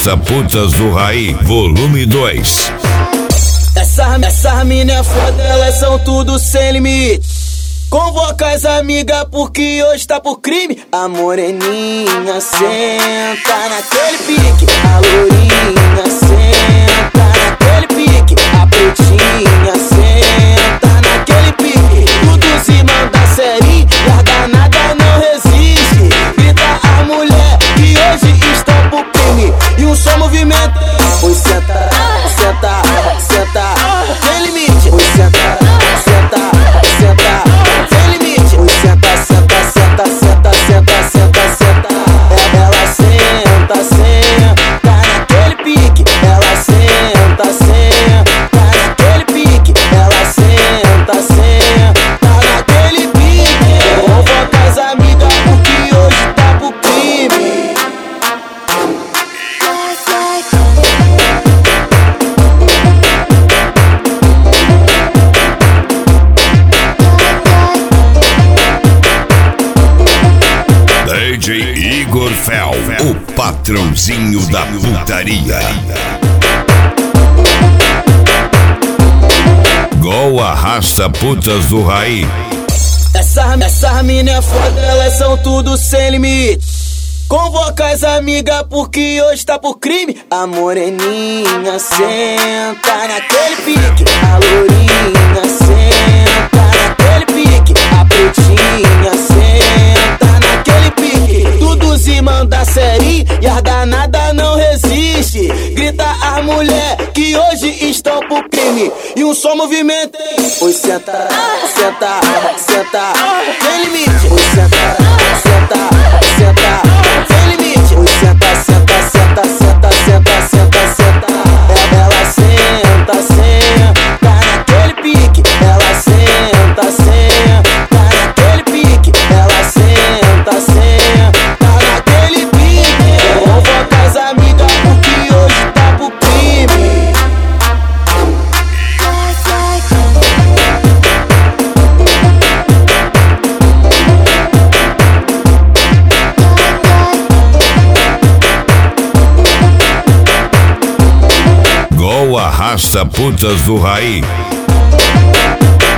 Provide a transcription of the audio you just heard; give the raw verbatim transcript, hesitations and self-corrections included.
Arrasta Putas do Raí, volume dois. Essas essa mina é foda, elas são tudo sem limite. Convoca as amigas porque hoje tá por crime. A moreninha senta naquele pique, a lourinha senta naquele pique, a pretinha senta naquele pique. Tudo se manda série, e a danada não resiste. Grita a mulher que hoje estão por crime. E um só movimento, pois senta, senta, senta, tem limite. Pois senta, senta, senta, tem limite. Pois senta, senta, senta, senta, senta, senta, senta. Ela senta, senta naquele pique. Ela senta, senta naquele pique. Ela senta, senta naquele pique. Convoca as amigas porque hoje tá pro crime. D J Igor Fel, o patrãozinho da putaria. Gol Arrasta Putas do Raí. Essas essa mina é foda, elas são tudo sem limite. Convoca as amigas porque hoje tá por crime. A moreninha senta naquele pique, a lourinha senta naquele pique, a pretinha senta naquele pique. Tudo se manda série e a danada não resiste. Grita a mulher que hoje estão por crime. E um só movimento, pois senta, senta, senta, tem limite. Pois senta, senta, senta, tem limite. Pois senta, senta, senta, senta, senta, senta, senta. Ela senta, senta naquele pique. Ela senta, senta naquele pique. Ela senta, senta naquele pique. Convoca as amigas porque hoje tá pro crime. Gol Arrasta Putas do Raí.